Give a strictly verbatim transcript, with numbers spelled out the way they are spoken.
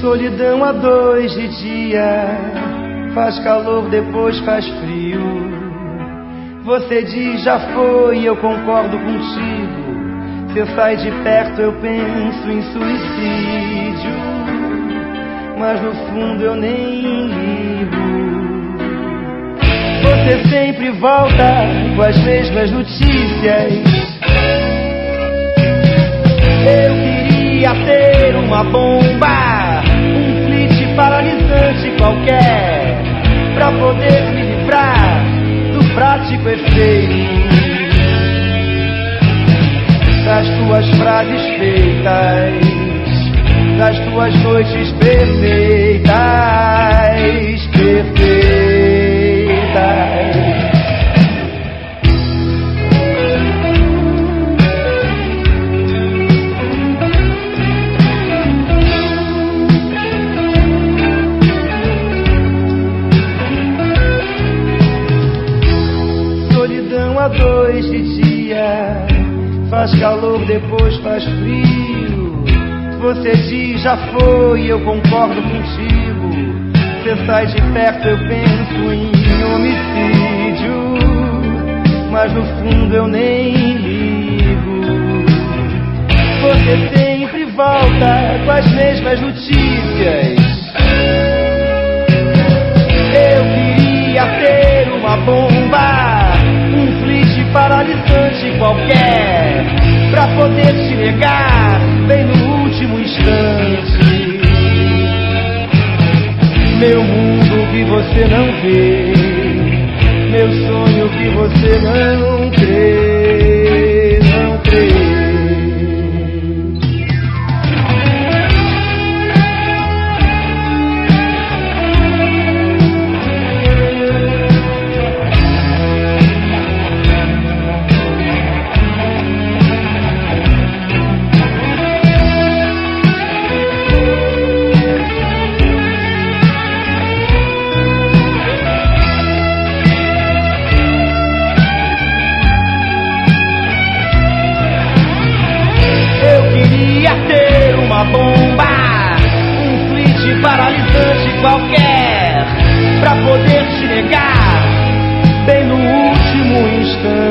Solidão a dois de dia, faz calor, depois faz frio. Você diz já foi, eu concordo contigo. Você sai de perto, eu penso em suicídio, mas no fundo eu nem ligo. Você sempre volta com as mesmas notícias. Eu queria ter uma bomba, um flit paralisante qualquer, pra poder me livrar do prático efeito das tuas frases feitas, das tuas noites perfeitas, perfeitas. Solidão a dois de dia, faz calor, depois faz frio. Você diz já foi, eu concordo contigo. Você sai de perto, eu penso em homicídio, mas no fundo eu nem ligo. Você sempre volta com as mesmas notícias. Eu queria ter uma bomba, um flit paralisante qualquer, pra poder te negar bem no último instante. Meu mundo que você não vê, meu sonho que você não crê, não crê. Paralisante qualquer, pra poder te negar bem no último instante.